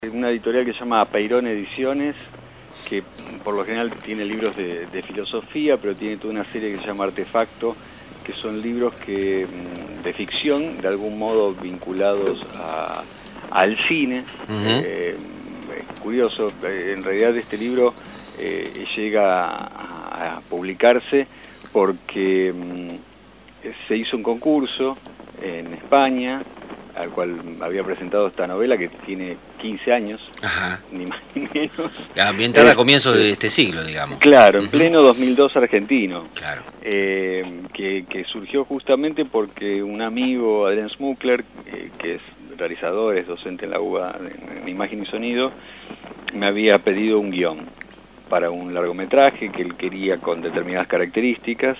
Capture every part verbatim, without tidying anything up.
Una editorial que se llama Peirón Ediciones, que por lo general tiene libros de, de filosofía, pero tiene toda una serie que se llama Artefacto, que son libros que de ficción, de algún modo vinculados a, al cine. Uh-huh. eh, es curioso, en realidad este libro eh, llega a, a publicarse porque mm, se hizo un concurso en España, al cual había presentado esta novela que tiene quince años, Ajá. ni más ni menos. Ambientada eh, a comienzos de este siglo, digamos. Claro, en uh-huh. pleno dos mil dos argentino. Claro. Eh, que, que surgió justamente porque un amigo, Adrián Smukler, eh, que es realizador, es docente en la U B A en, en Imagen y Sonido, me había pedido un guión para un largometraje que él quería con determinadas características,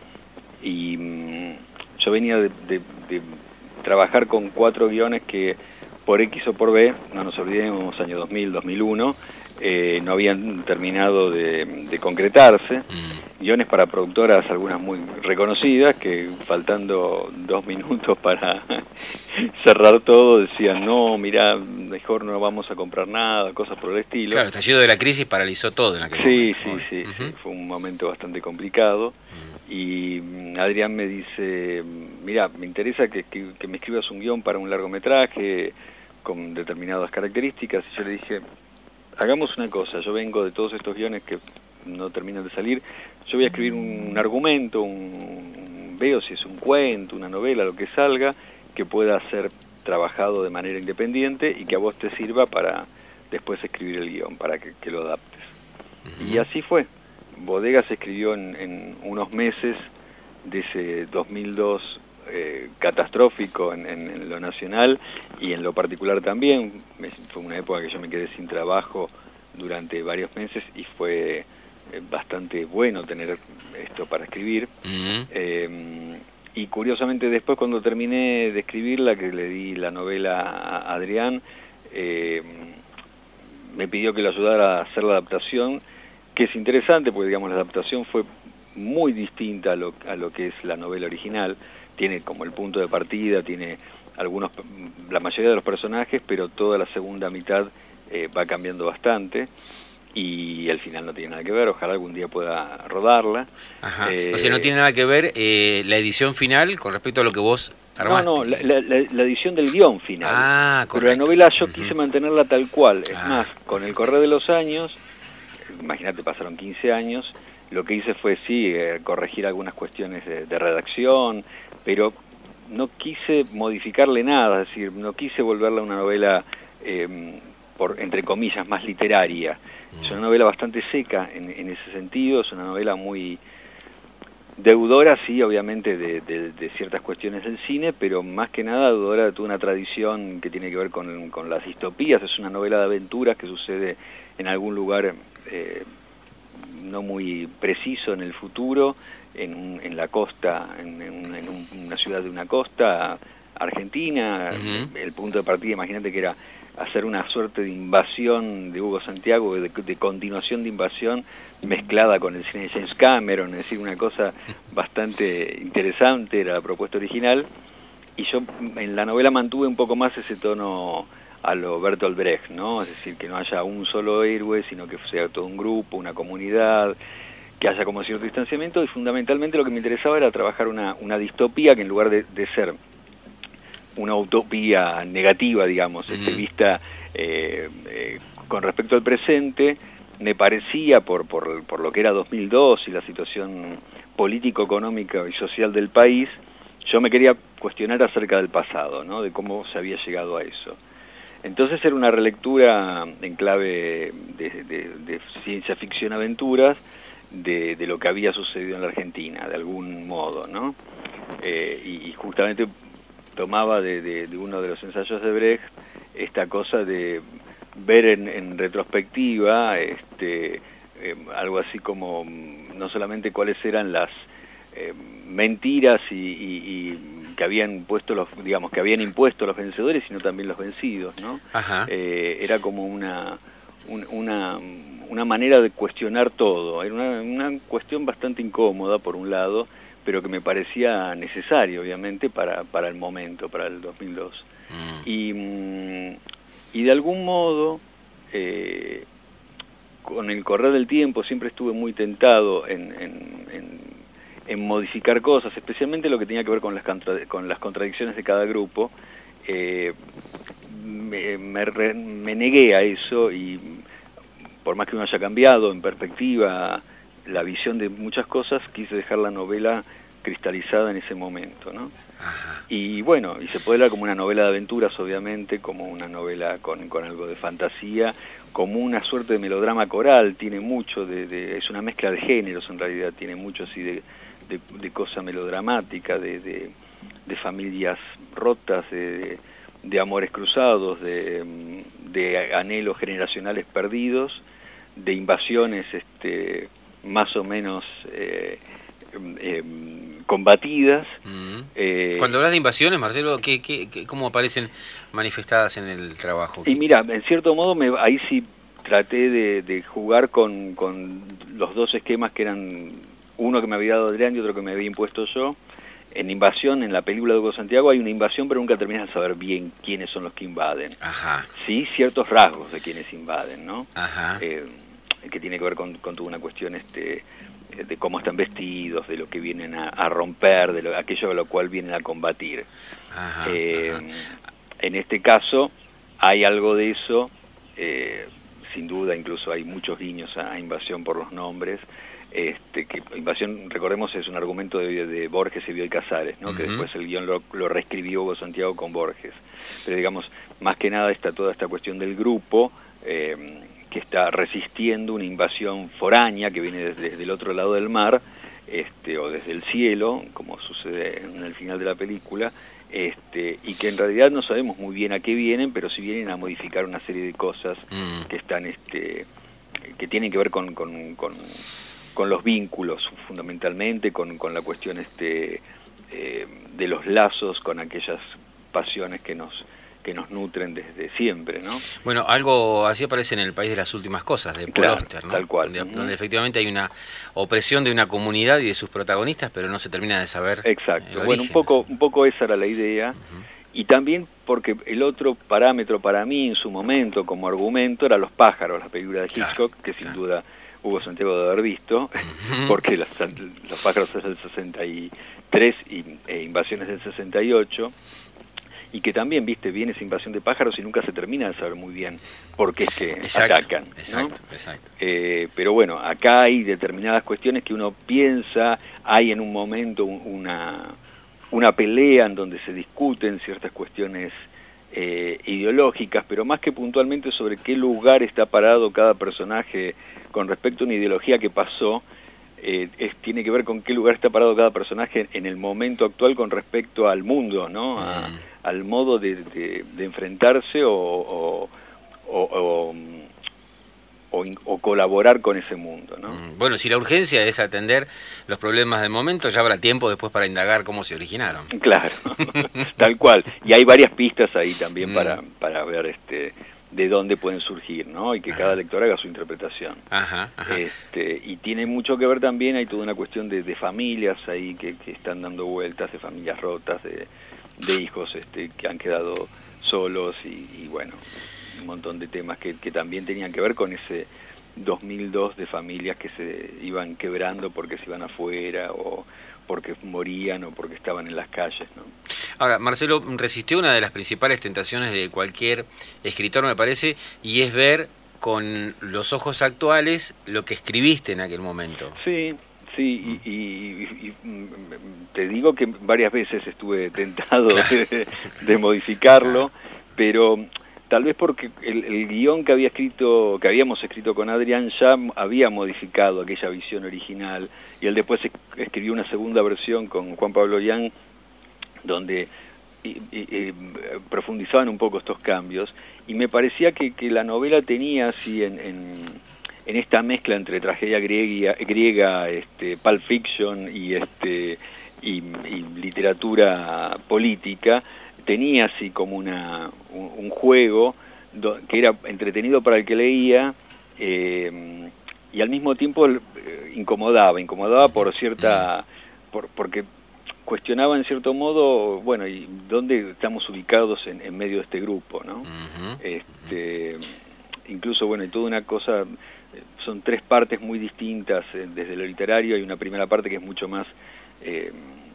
y mmm, yo venía de, de, de trabajar con cuatro guiones que por X o por B, no nos olvidemos, año dos mil, dos mil uno, eh, no habían terminado de, de concretarse. Mm. Guiones para productoras, algunas muy reconocidas, que faltando dos minutos para cerrar todo, decían, no, mirá, mejor no vamos a comprar nada, cosas por el estilo. Claro, el estallido de la crisis paralizó todo en aquel sí, momento. Sí, sí, uh-huh. sí, fue un momento bastante complicado. Uh-huh. Y Adrián me dice, mira, me interesa que, que, que me escribas un guión para un largometraje con determinadas características. Y yo le dije, hagamos una cosa, yo vengo de todos estos guiones que no terminan de salir, yo voy a escribir un argumento, un, veo si es un cuento, una novela, lo que salga, que pueda ser trabajado de manera independiente y que a vos te sirva para después escribir el guión, para que, que lo adaptes. Uh-huh. Y así fue. Bodega se escribió en, en unos meses de ese dos mil dos eh, catastrófico en, en, en lo nacional y en lo particular también. Me, fue una época que yo me quedé sin trabajo durante varios meses y fue eh, bastante bueno tener esto para escribir. Uh-huh. eh, y curiosamente después, cuando terminé de escribirla, que le di la novela a Adrián, eh, me pidió que lo ayudara a hacer la adaptación, que es interesante porque, digamos, la adaptación fue muy distinta a lo, a lo que es la novela original. Tiene como el punto de partida, tiene algunos, la mayoría de los personajes, pero toda la segunda mitad eh, va cambiando bastante y al final no tiene nada que ver. Ojalá algún día pueda rodarla. Ajá. Eh, o sea, no tiene nada que ver eh, la edición final con respecto a lo que vos armaste. No, no, la, la, la edición del guión final. Ah, correcto. Pero la novela yo uh-huh. quise mantenerla tal cual. Es ah. más, con el correr de los años, imagínate, pasaron quince años, lo que hice fue, sí, eh, corregir algunas cuestiones de, de redacción, pero no quise modificarle nada, es decir, no quise volverla una novela, eh, por entre comillas, más literaria. Mm. Es una novela bastante seca en, en ese sentido, es una novela muy deudora, sí, obviamente, de, de, de ciertas cuestiones del cine, pero más que nada deudora de toda una tradición que tiene que ver con, con las distopías. Es una novela de aventuras que sucede en algún lugar eh, no muy preciso en el futuro, en, en la costa, en, en, en un, una ciudad de una costa argentina. Uh-huh. El punto de partida, imagínate que era hacer una suerte de invasión de Hugo Santiago, de, de continuación de invasión mezclada con el cine de James Cameron, es decir, una cosa bastante interesante, era la propuesta original, y yo en la novela mantuve un poco más ese tono a lo Bertolt Brecht, ¿no? Es decir, que no haya un solo héroe, sino que sea todo un grupo, una comunidad, que haya como cierto distanciamiento, y fundamentalmente lo que me interesaba era trabajar una, una distopía que en lugar de, de ser una utopía negativa, digamos, mm. este, vista eh, eh, con respecto al presente, me parecía, por, por, por lo que era dos mil dos y la situación político, económica y social del país, yo me quería cuestionar acerca del pasado, ¿no? De cómo se había llegado a eso. Entonces era una relectura en clave de, de, de ciencia ficción aventuras de, de lo que había sucedido en la Argentina, de algún modo, ¿no? Eh, y, y justamente tomaba de, de, de uno de los ensayos de Brecht esta cosa de ver en, en retrospectiva este, eh, algo así como no solamente cuáles eran las eh, mentiras y, y, y que habían puesto los, digamos, que habían impuesto los vencedores, sino también los vencidos, ¿no? Ajá. Eh, era como una, un, una una manera de cuestionar todo. Era una, una cuestión bastante incómoda por un lado, pero que me parecía necesario, obviamente, para, para el momento, para el dos mil dos. Mm. Y, y de algún modo, eh, con el correr del tiempo, siempre estuve muy tentado en, en, en, en modificar cosas, especialmente lo que tenía que ver con las, contra, con las contradicciones de cada grupo. Eh, me, me, re, me negué a eso y por más que uno haya cambiado en perspectiva la visión de muchas cosas, quise dejar la novela cristalizada en ese momento, ¿no? Ajá. Y bueno, y se puede leer como una novela de aventuras, obviamente, como una novela con, con algo de fantasía, como una suerte de melodrama coral, tiene mucho de, de es una mezcla de géneros en realidad, tiene mucho así de, de, de cosa melodramática, de, de, de familias rotas, de, de amores cruzados, de, de anhelos generacionales perdidos, de invasiones este, más o menos eh, eh, combatidas. Mm. Eh, Cuando hablas de invasiones, Marcelo, ¿qué, qué, qué, ¿cómo aparecen manifestadas en el trabajo? Y mira, en cierto modo me, ahí sí traté de, de jugar con, con los dos esquemas que eran uno que me había dado Adrián y otro que me había impuesto yo. En Invasión, en la película de Hugo Santiago, hay una invasión, pero nunca terminas de saber bien quiénes son los que invaden. Ajá. Sí, ciertos rasgos de quienes invaden, ¿no? Ajá. Eh, que tiene que ver con, con toda una cuestión este, de cómo están vestidos, de lo que vienen a, a romper, de lo, aquello a lo cual vienen a combatir. Ajá, eh, ajá. En este caso hay algo de eso, eh, sin duda, incluso hay muchos guiños a, a Invasión por los nombres. Este, que Invasión, recordemos, es un argumento de, de Borges y Bioy Casares, ¿no? Uh-huh. Que después el guión lo, lo reescribió Hugo Santiago con Borges. Pero digamos, más que nada está toda esta cuestión del grupo, eh, que está resistiendo una invasión foránea que viene desde, desde el otro lado del mar, este, o desde el cielo, como sucede en el final de la película, este, y que en realidad no sabemos muy bien a qué vienen, pero sí vienen a modificar una serie de cosas mm. que están, este, que tienen que ver con, con, con, con los vínculos, fundamentalmente, con, con la cuestión este, eh, de los lazos, con aquellas pasiones que nos que nos nutren desde siempre, ¿no? Bueno, algo así aparece en El País de las Últimas Cosas, de Paul claro, Auster, ¿no? Tal cual. Donde, uh-huh. donde efectivamente hay una opresión de una comunidad y de sus protagonistas, pero no se termina de saber. Exacto. El bueno, origen, un poco, ¿sí? un poco esa era la idea. Uh-huh. Y también porque el otro parámetro para mí en su momento como argumento era Los pájaros, la película de Hitchcock, claro, que sin claro. duda Hugo Santiago de haber visto, uh-huh. porque los, los pájaros es del sesenta y tres y e Invasiones del sesenta y ocho. Y que también, viste, viene esa invasión de pájaros y nunca se termina de saber muy bien por qué es que exacto, atacan, ¿no? Exacto, exacto. Eh, pero bueno, acá hay determinadas cuestiones que uno piensa, hay en un momento una, una pelea en donde se discuten ciertas cuestiones eh, ideológicas, pero más que puntualmente sobre qué lugar está parado cada personaje con respecto a una ideología que pasó, Eh, es, tiene que ver con qué lugar está parado cada personaje en el momento actual con respecto al mundo, ¿no? A, mm. al modo de, de, de enfrentarse o, o, o, o, o, in, o colaborar con ese mundo, ¿no? Mm. Bueno, si la urgencia es atender los problemas del momento, ya habrá tiempo después para indagar cómo se originaron. Claro, tal cual. Y hay varias pistas ahí también mm. para, para ver este... de dónde pueden surgir, ¿no? Y que ajá. cada lector haga su interpretación. Ajá, ajá. Este, y tiene mucho que ver también, hay toda una cuestión de, de familias ahí que, que están dando vueltas, de familias rotas, de, de hijos este, que han quedado solos y, y bueno, un montón de temas que, que también tenían que ver con ese dos mil dos de familias que se iban quebrando porque se iban afuera o porque morían o porque estaban en las calles, ¿no? Ahora, Marcelo, resistió una de las principales tentaciones de cualquier escritor, me parece, y es ver con los ojos actuales lo que escribiste en aquel momento. Sí, sí, y, y, y te digo que varias veces estuve tentado claro. de, de modificarlo, claro. pero tal vez porque el, el guión que había escrito, que habíamos escrito con Adrián ya había modificado aquella visión original, y él después escribió una segunda versión con Juan Pablo Yang, donde y, y, y, profundizaban un poco estos cambios, y me parecía que, que la novela tenía así en, en, en esta mezcla entre tragedia griega, griega este, Pulp Fiction y, este, y, y literatura política, tenía así como una, un, un juego do, que era entretenido para el que leía, eh, y al mismo tiempo eh, incomodaba, incomodaba por cierta, por, porque cuestionaba en cierto modo, bueno, ¿y dónde estamos ubicados en, en medio de este grupo, no? Uh-huh. Este, incluso, bueno, y toda una cosa, son tres partes muy distintas eh, desde lo literario. Hay una primera parte que es mucho más eh,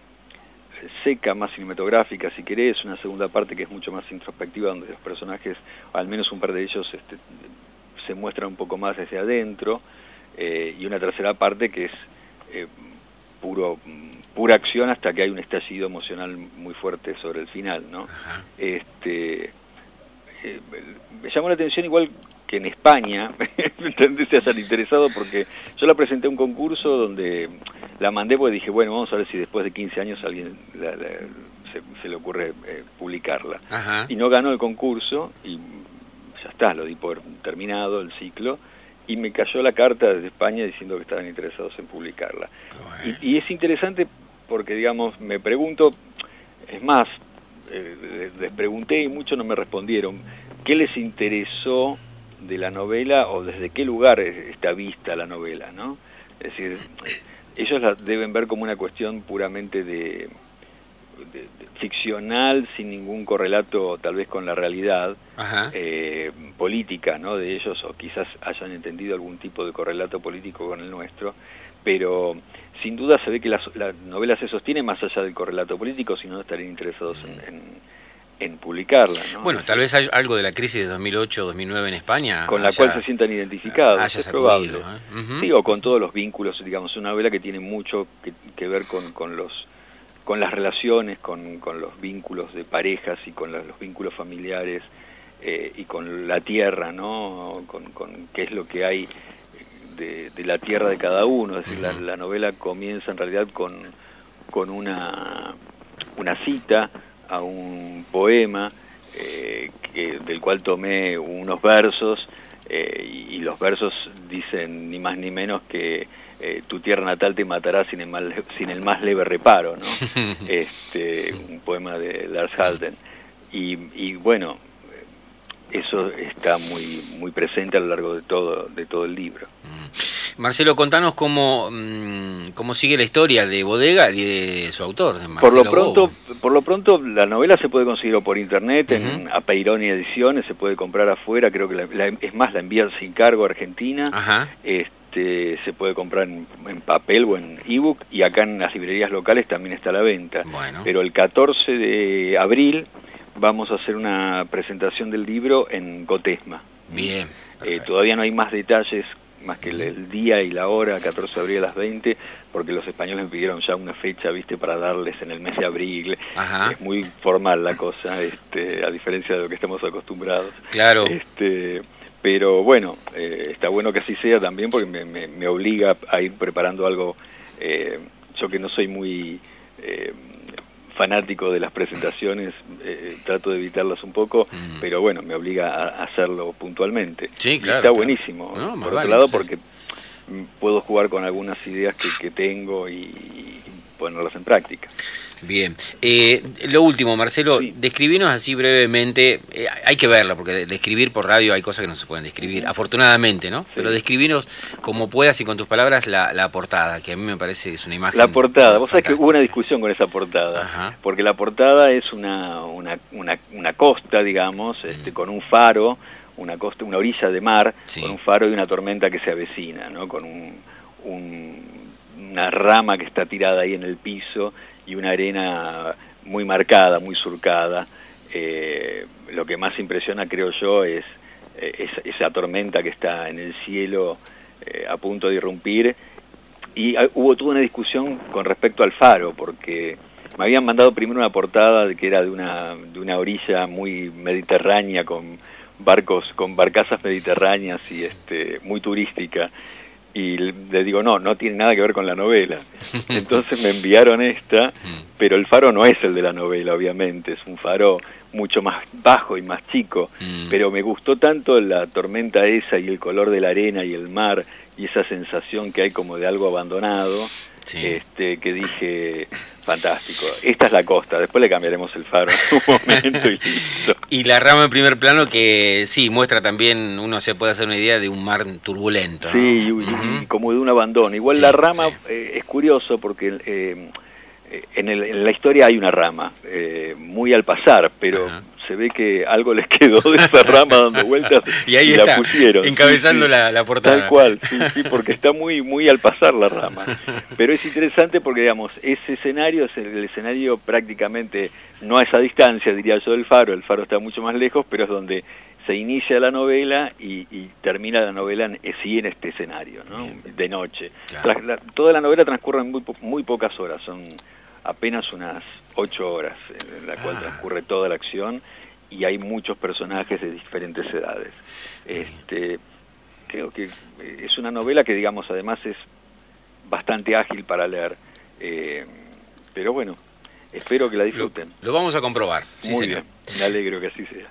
seca, más cinematográfica, si querés, una segunda parte que es mucho más introspectiva, donde los personajes, al menos un par de ellos, este, se muestran un poco más desde adentro, eh, y una tercera parte que es eh, puro... pura acción hasta que hay un estallido emocional muy fuerte sobre el final, ¿no? Ajá. Este, eh, me llamó la atención igual que en España, se hayan interesado, porque yo la presenté a un concurso donde la mandé porque dije, bueno, vamos a ver si después de quince años a alguien la, la, se, se le ocurre eh, publicarla. Ajá. Y no ganó el concurso y ya está, lo di por terminado el ciclo. Y me cayó la carta desde España diciendo que estaban interesados en publicarla. Bueno. Y, y es interesante porque, digamos, me pregunto, es más, eh, les pregunté y muchos no me respondieron, ¿qué les interesó de la novela o desde qué lugar está vista la novela, ¿no? Es decir, ellos la deben ver como una cuestión puramente de... De, de, ficcional, sin ningún correlato tal vez con la realidad eh, política, ¿no?, de ellos, o quizás hayan entendido algún tipo de correlato político con el nuestro, pero sin duda se ve que la, la novela se sostiene más allá del correlato político, si no estarían interesados en, en, en publicarla, ¿no? Bueno, tal vez hay algo de la crisis de dos mil ocho dos mil nueve en España con la haya, cual se sientan identificados, haya es sacudido, probable. ¿eh? Uh-huh. Sí, o con todos los vínculos, digamos, una novela que tiene mucho que, que ver con, con los con las relaciones, con, con los vínculos de parejas y con los, los vínculos familiares eh, y con la tierra, ¿no? Con, con qué es lo que hay de, de la tierra de cada uno. Es decir, uh-huh. la, la novela comienza en realidad con, con una, una cita a un poema eh, que, del cual tomé unos versos eh, y, y los versos dicen ni más ni menos que Eh, tu tierra natal te matará sin el, mal, sin el más leve reparo, ¿no? Este, un poema de Lars Halden. Y, y bueno, eso está muy muy presente a lo largo de todo de todo el libro. Marcelo, contanos cómo, cómo sigue la historia de Bodega y de su autor, de Marcelo por lo pronto Bobo. Por lo pronto la novela se puede conseguir por internet, uh-huh. en Apeironi Ediciones, se puede comprar afuera, creo que la, la, es más, la envían sin cargo a Argentina. Uh-huh. Este, se puede comprar en, en papel o en ebook, y acá en las librerías locales también está a la venta. Bueno. Pero el catorce de abril vamos a hacer una presentación del libro en Cotesma. Bien. Eh, todavía no hay más detalles, más que el, el día y la hora, catorce de abril a las veinte, porque los españoles me pidieron ya una fecha, viste, para darles en el mes de abril. Ajá. Es muy formal la cosa, este, a diferencia de lo que estamos acostumbrados. Claro. Este, pero bueno, eh, está bueno que así sea también, porque me, me, me obliga a ir preparando algo, eh, yo que no soy muy eh, fanático de las presentaciones, eh, trato de evitarlas un poco, mm. pero bueno, me obliga a hacerlo puntualmente. Sí, claro. Y está claro. buenísimo, no, por otro vale, lado, sí. porque puedo jugar con algunas ideas que, que tengo y, y ponerlas en práctica. Bien. Eh, lo último, Marcelo, sí. describinos así brevemente, eh, hay que verla, porque describir por radio hay cosas que no se pueden describir, afortunadamente, ¿no? Sí. Pero describinos como puedas y con tus palabras la, la portada, que a mí me parece que es una imagen. La portada, vos sabés que hubo una discusión con esa portada, Ajá. porque la portada es una, una, una, una costa, digamos, este, mm. con un faro, una costa, una orilla de mar, sí. con un faro y una tormenta que se avecina, ¿no? Con un, un, una rama que está tirada ahí en el piso y una arena muy marcada, muy surcada. Eh, lo que más impresiona, creo yo, es, eh, es esa tormenta que está en el cielo eh, a punto de irrumpir. Y uh, hubo toda una discusión con respecto al faro, porque me habían mandado primero una portada que era de una, de una orilla muy mediterránea, con barcos, con barcazas mediterráneas y este, muy turística. Y le digo, no, no tiene nada que ver con la novela. Entonces me enviaron esta, pero el faro no es el de la novela, obviamente, es un faro mucho más bajo y más chico, mm. pero me gustó tanto la tormenta esa y el color de la arena y el mar y esa sensación que hay como de algo abandonado, sí. este, que dije, fantástico, esta es la costa, después le cambiaremos el faro en un momento y listo. Y la rama en primer plano que sí, muestra también, uno se puede hacer una idea de un mar turbulento, ¿no? Sí, y, uh-huh. y como de un abandono. Igual sí, la rama sí. eh, es curioso porque eh, en, el, en la historia hay una rama, eh, muy al pasar, pero Ajá. se ve que algo les quedó de esa rama dando vueltas y ahí y está, la pusieron. encabezando sí, sí, la, la portada. Tal cual, sí, sí, porque está muy, muy al pasar la rama. Pero es interesante porque, digamos, ese escenario es el escenario prácticamente, no a esa distancia, diría yo, del Faro, el Faro está mucho más lejos, pero es donde se inicia la novela y, y termina la novela en, sí en este escenario, ¿no? De noche. Claro. Tras, la, toda la novela transcurre en muy, muy pocas horas, son apenas unas ocho horas en la cual ah. transcurre toda la acción y hay muchos personajes de diferentes edades. Este, creo que es una novela que, digamos, además es bastante ágil para leer, eh, pero bueno, espero que la disfruten. Lo, lo vamos a comprobar. Sí, Muy señor. bien, me alegro que así sea.